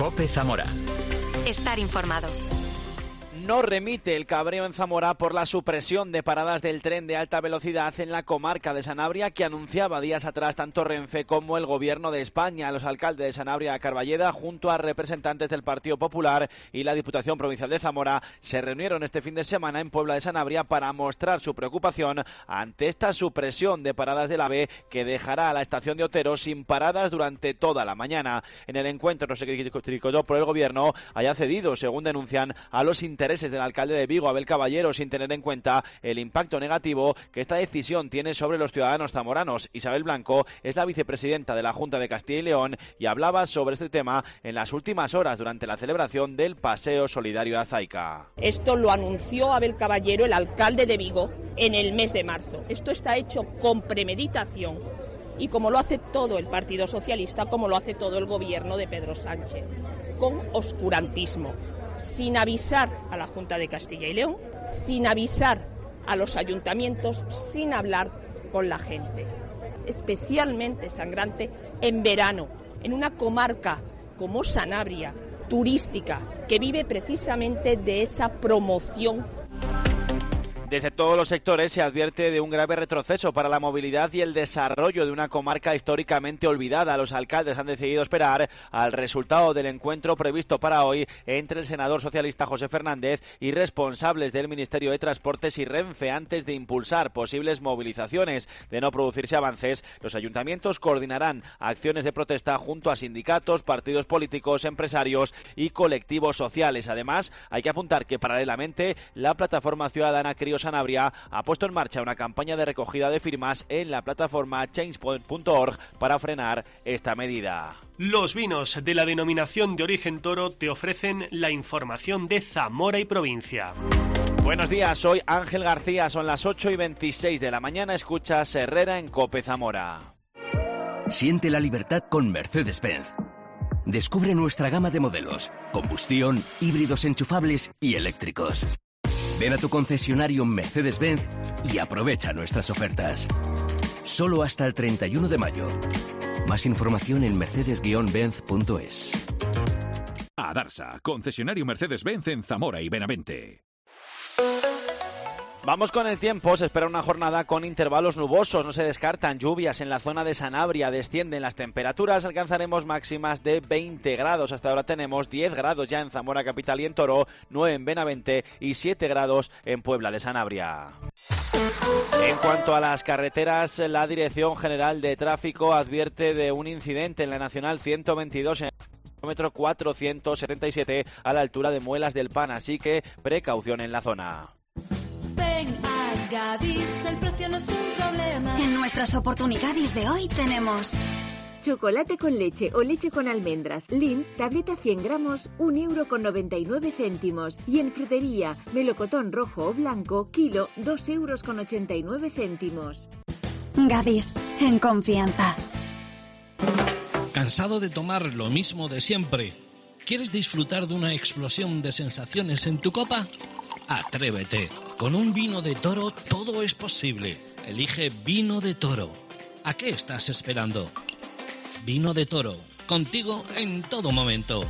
COPE Zamora. Estar informado. No remite el cabreo en Zamora por la supresión de paradas del tren de alta velocidad en la comarca de Sanabria, que anunciaba días atrás tanto Renfe como el Gobierno de España. Los alcaldes de Sanabria y Carballeda, junto a representantes del Partido Popular y la Diputación Provincial de Zamora, se reunieron este fin de semana en Puebla de Sanabria para mostrar su preocupación ante esta supresión de paradas del AVE que dejará a la estación de Otero sin paradas durante toda la mañana. En el encuentro no se criticó por el Gobierno haya cedido, según denuncian, a los intereses del alcalde de Vigo, Abel Caballero, sin tener en cuenta el impacto negativo que esta decisión tiene sobre los ciudadanos zamoranos. Isabel Blanco es la vicepresidenta de la Junta de Castilla y León y hablaba sobre este tema en las últimas horas durante la celebración del Paseo Solidario de Azaica. Esto lo anunció Abel Caballero, el alcalde de Vigo, en el mes de marzo. Esto está hecho con premeditación y como lo hace todo el Partido Socialista, como lo hace todo el gobierno de Pedro Sánchez, con oscurantismo, sin avisar a la Junta de Castilla y León, sin avisar a los ayuntamientos, sin hablar con la gente. Especialmente sangrante en verano, en una comarca como Sanabria, turística, que vive precisamente de esa promoción. Desde todos los sectores se advierte de un grave retroceso para la movilidad y el desarrollo de una comarca históricamente olvidada. Los alcaldes han decidido esperar al resultado del encuentro previsto para hoy entre el senador socialista José Fernández y responsables del Ministerio de Transportes y Renfe antes de impulsar posibles movilizaciones. De no producirse avances, los ayuntamientos coordinarán acciones de protesta junto a sindicatos, partidos políticos, empresarios y colectivos sociales. Además, hay que apuntar que paralelamente la plataforma ciudadana Crío Sanabria ha puesto en marcha una campaña de recogida de firmas en la plataforma change.org para frenar esta medida. Los vinos de la denominación de origen Toro te ofrecen la información de Zamora y provincia. Buenos días, soy Ángel García, son las 8:26 de la mañana, escuchas Herrera en COPE Zamora. Siente la libertad con Mercedes-Benz. Descubre nuestra gama de modelos, combustión, híbridos enchufables y eléctricos. Ven a tu concesionario Mercedes-Benz y aprovecha nuestras ofertas. Solo hasta el 31 de mayo. Más información en mercedes-benz.es. Adarsa, concesionario Mercedes-Benz en Zamora y Benavente. Vamos con el tiempo, se espera una jornada con intervalos nubosos, no se descartan lluvias en la zona de Sanabria, descienden las temperaturas, alcanzaremos máximas de 20 grados, hasta ahora tenemos 10 grados ya en Zamora capital y en Toro, 9 en Benavente y 7 grados en Puebla de Sanabria. En cuanto a las carreteras, la Dirección General de Tráfico advierte de un incidente en la Nacional 122 en el kilómetro 477 a la altura de Muelas del Pan, así que precaución en la zona. Ven a Gadis, el precio no es un problema. En nuestras oportunidades de hoy tenemos chocolate con leche o leche con almendras Lindt, tableta 100 gramos, 1,99 €. Y en frutería, melocotón rojo o blanco, kilo, 2,89 €. Gadis, en confianza. ¿Cansado de tomar lo mismo de siempre? ¿Quieres disfrutar de una explosión de sensaciones en tu copa? Atrévete. Con un vino de Toro todo es posible. Elige Vino de Toro. ¿A qué estás esperando? Vino de Toro. Contigo en todo momento.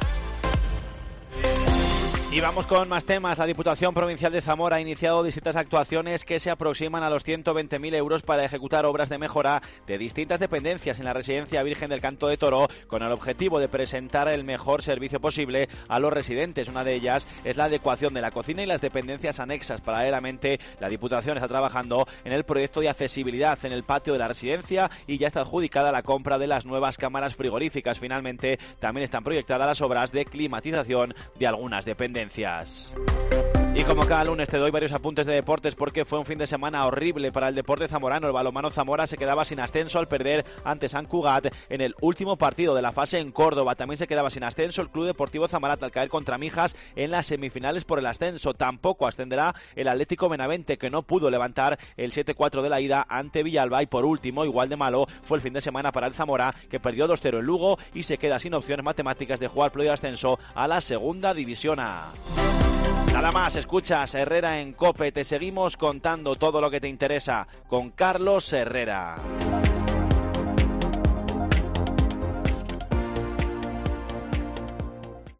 Y vamos con más temas. La Diputación Provincial de Zamora ha iniciado distintas actuaciones que se aproximan a los 120.000 euros para ejecutar obras de mejora de distintas dependencias en la Residencia Virgen del Canto de Toro, con el objetivo de presentar el mejor servicio posible a los residentes. Una de ellas es la adecuación de la cocina y las dependencias anexas. Paralelamente, la Diputación está trabajando en el proyecto de accesibilidad en el patio de la residencia y ya está adjudicada la compra de las nuevas cámaras frigoríficas. Finalmente, también están proyectadas las obras de climatización de algunas dependencias. Y como cada lunes te doy varios apuntes de deportes porque fue un fin de semana horrible para el deporte zamorano. El balonmano Zamora se quedaba sin ascenso al perder ante Sant Cugat en el último partido de la fase en Córdoba. También se quedaba sin ascenso el Club Deportivo Zamarat al caer contra Mijas en las semifinales por el ascenso. Tampoco ascenderá el Atlético Benavente, que no pudo levantar el 7-4 de la ida ante Villalba. Y por último, igual de malo fue el fin de semana para el Zamora, que perdió 2-0 en Lugo y se queda sin opciones matemáticas de jugar play de ascenso a la segunda división A. Nada más, escuchas Herrera en COPE, te seguimos contando todo lo que te interesa con Carlos Herrera.